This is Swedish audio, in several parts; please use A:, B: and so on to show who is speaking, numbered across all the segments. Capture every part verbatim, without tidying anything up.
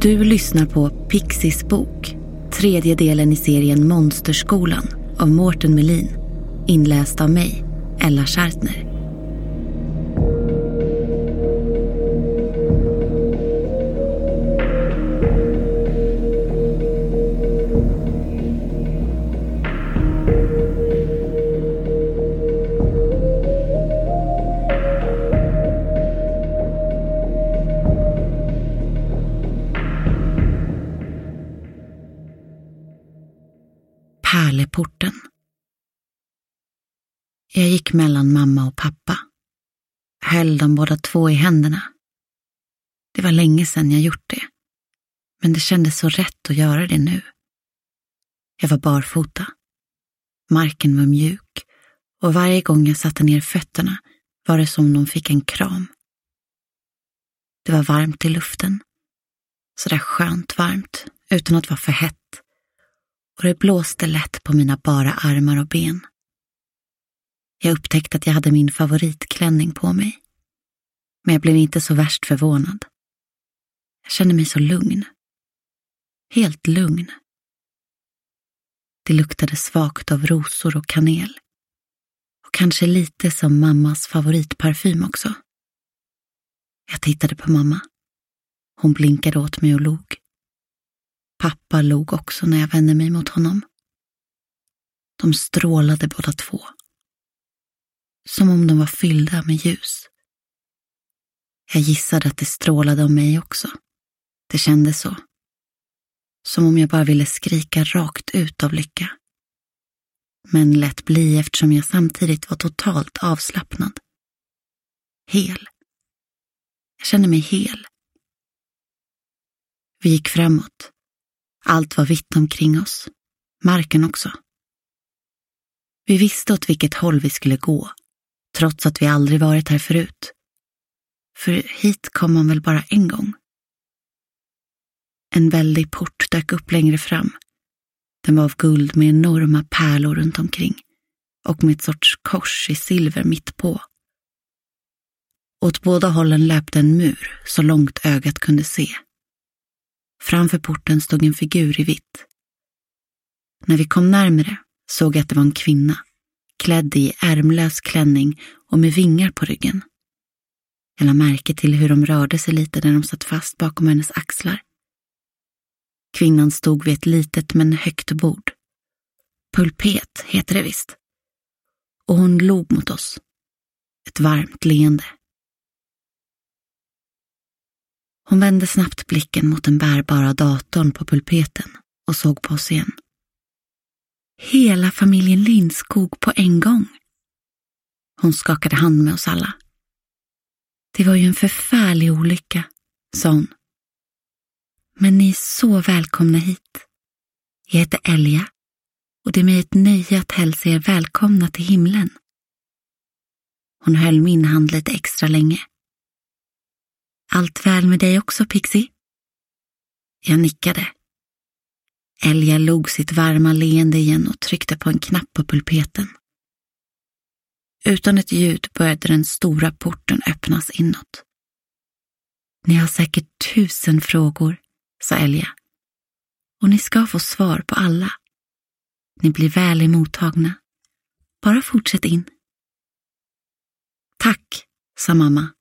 A: Du lyssnar på Pixies bok, tredje delen i serien Monsterskolan av Mårten Melin, inläst av mig, Ella Schartner. Pärleporten. Jag gick mellan mamma och pappa. Höll dem båda två i händerna. Det var länge sedan jag gjort det. Men det kändes så rätt att göra det nu. Jag var barfota. Marken var mjuk. Och varje gång jag satte ner fötterna var det som om de fick en kram. Det var varmt i luften. Så där skönt varmt, utan att vara för hett. Och det blåste lätt på mina bara armar och ben. Jag upptäckte att jag hade min favoritklänning på mig. Men jag blev inte så värst förvånad. Jag kände mig så lugn. Helt lugn. Det luktade svagt av rosor och kanel. Och kanske lite som mammas favoritparfym också. Jag tittade på mamma. Hon blinkade åt mig och log. Pappa log också när jag vände mig mot honom. De strålade båda två. Som om de var fyllda med ljus. Jag gissade att det strålade om mig också. Det kändes så. Som om jag bara ville skrika rakt ut av lycka. Men lätt bli eftersom jag samtidigt var totalt avslappnad. Hel. Jag kände mig hel. Vi gick framåt. Allt var vitt omkring oss. Marken också. Vi visste åt vilket håll vi skulle gå. Trots att vi aldrig varit här förut. För hit kom man väl bara en gång. En väldig port dök upp längre fram. Den var av guld med enorma pärlor runt omkring. Och med ett sorts kors i silver mitt på. Åt båda hållen löpte en mur så långt ögat kunde se. Framför porten stod en figur i vitt. När vi kom närmare såg jag att det var en kvinna, klädd i ärmlös klänning och med vingar på ryggen. Jag lade märke till hur de rörde sig lite när de satt fast bakom hennes axlar. Kvinnan stod vid ett litet men högt bord. Pulpet heter det visst. Och hon log mot oss. Ett varmt leende. Hon vände snabbt blicken mot den bärbara datorn på pulpeten och såg på oss igen. Hela familjen Lindskog på en gång. Hon skakade hand med oss alla. Det var ju en förfärlig olycka, sa hon. Men ni är så välkomna hit. Jag heter Elja och det är mig ett nöje att hälsa er välkomna till himlen. Hon höll min hand lite extra länge. Allt väl med dig också, Pixie? Jag nickade. Elja log sitt varma leende igen och tryckte på en knapp på pulpeten. Utan ett ljud började den stora porten öppnas inåt. Ni har säkert tusen frågor, sa Elja. Och ni ska få svar på alla. Ni blir väl emottagna. Bara fortsätt in. Tack, sa mamma.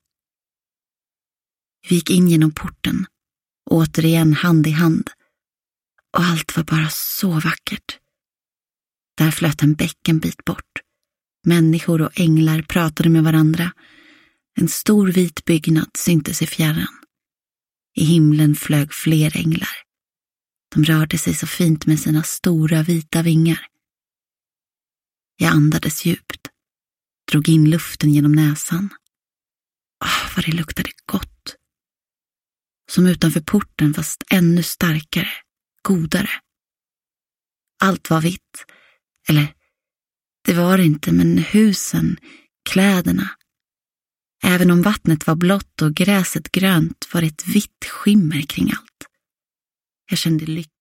A: Vi gick in genom porten, återigen hand i hand. Och allt var bara så vackert. Där flöt en bäck en bit bort. Människor och änglar pratade med varandra. En stor vit byggnad syntes i fjärran. I himlen flög fler änglar. De rörde sig så fint med sina stora vita vingar. Jag andades djupt. Drog in luften genom näsan. Åh, vad det luktade gott. Som utanför porten fast ännu starkare, godare. Allt var vitt. Eller, det var det inte, men husen, kläderna. Även om vattnet var blått och gräset grönt var det ett vitt skimmer kring allt. Jag kände lycka.